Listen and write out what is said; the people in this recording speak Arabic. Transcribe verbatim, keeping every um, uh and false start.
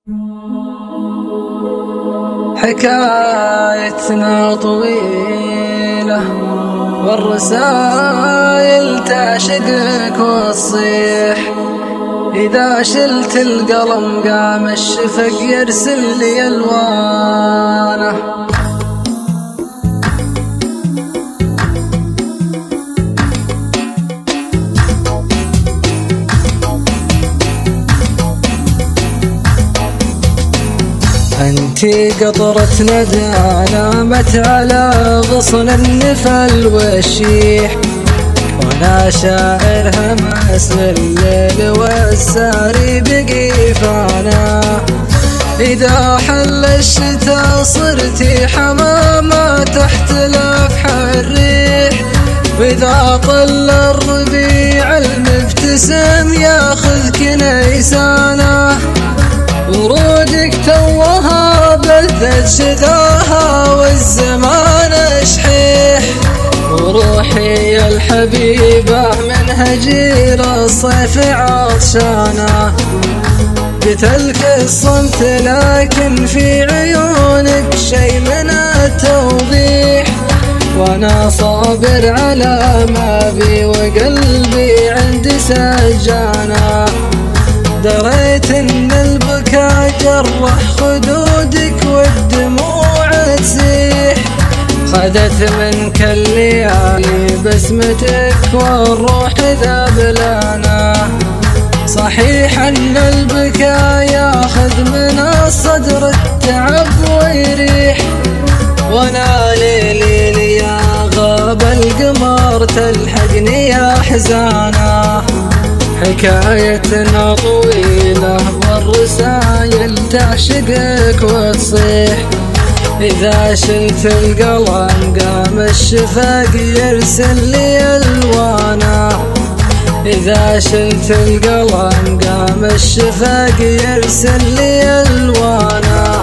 حكايتنا طويلة والرسايل تعشقك وتصيح، إذا شلت القلم قام الشفق يرسل لي ألوانه. انتي قطرة ندى نامت على غصن النفل والشيح، وانا شاعر همس الليل والساري بقيفانا. اذا حل الشتاء صرتي حمامة تحت لفح الريح، واذا طل الربيع المبتسم ياخذك نيسانه. ورودك توها بثت شذاها والزمان شحيح، وروحي يا الحبيبة من هجير الصيف عطشانة. قتلك الصمت لكن في عيونك شي من التوضيح، وانا صابر على ما بي وقلبي عندي سجانة. دريت ان البكاء جرح خدودك والدموع تسيح، خذت منك الليالي بسمتك والروح ذبلانة. صحيح ان البكاء ياخذ من الصدر التعب ويريح، وانا ليلي لي يا غاب القمر تلحقني يا حزانه. حكايتنا طويلة والرسايل تعشقك وتصيح، إذا شلت القلم قام الشفق يرسل لي ألوانه. إذا شلت القلم قام الشفق يرسل لي ألوانه.